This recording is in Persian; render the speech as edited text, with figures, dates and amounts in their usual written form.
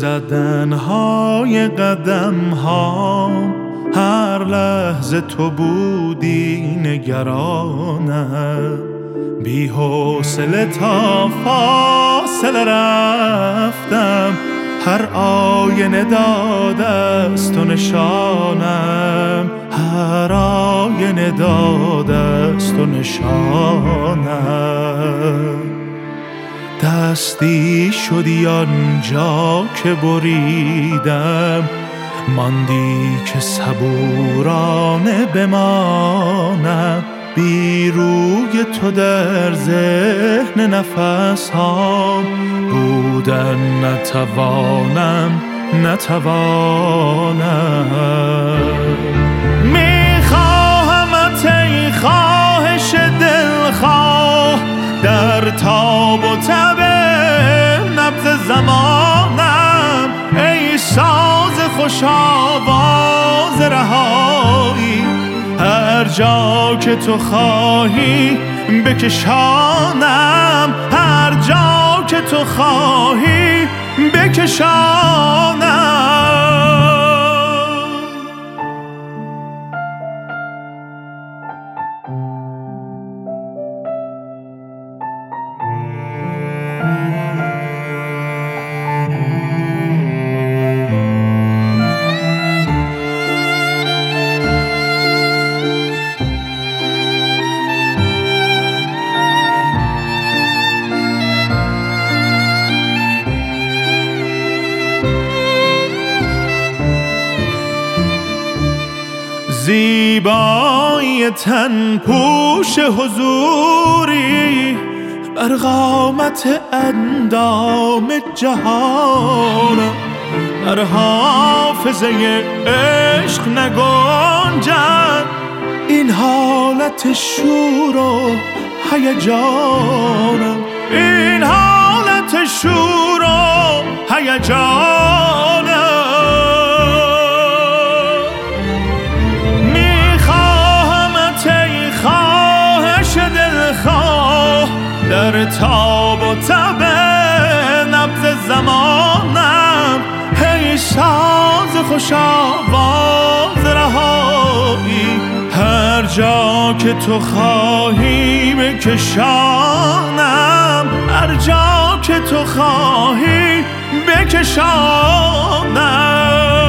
زدنهای قدم ها هر لحظه تو بودی نگرانم، بی حوصله تا فاصله رفتم، هر آینه داده است و نشانم، هر آینه داده است و نشانم. دستی شدی آنجا که بریدم، ماندی که صبورانه بمانم، بی روی تو در ذهن نفس ها بودن نتوانم. میخواهمت ای خواهش دلخواه، در تاب و تب نبض زمانم، ای ساز خوش آواز رهایی، هر جا که تو خواهی بکشانم، هر جا که تو خواهی بکشانم. زیبایی تن پوش حضوری، بر قامت اندام جهانم، در حافظه عشق نگنجد این حالت شور و هیجانم، این حالت شور و هیجانم. در تاب و تب نبض زمانم، ای ساز خوش آواز رهایی، هر جا که تو خواهی بکشانم، هر جا که تو خواهی بکشانم.